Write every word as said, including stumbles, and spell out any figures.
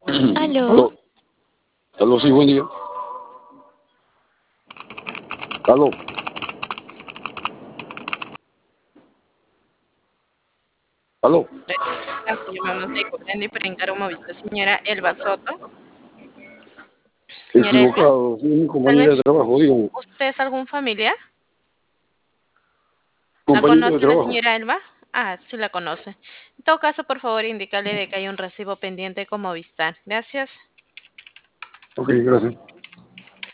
Aló. Aló, aló, sí, buen día. Aló, aló. Así llamamos de Comprende y Perencar Movista. Señora Elba Soto. Señora Elba, Equivocado, soy mi tal compañera vez de trabajo, dígame. usted es algún familiar. ¿No Compañero de conoce a la trabajo. señora Elba? Ah, sí la conoce. En todo caso, por favor, indicarle de que hay un recibo pendiente con Movistar. Gracias. Ok, gracias.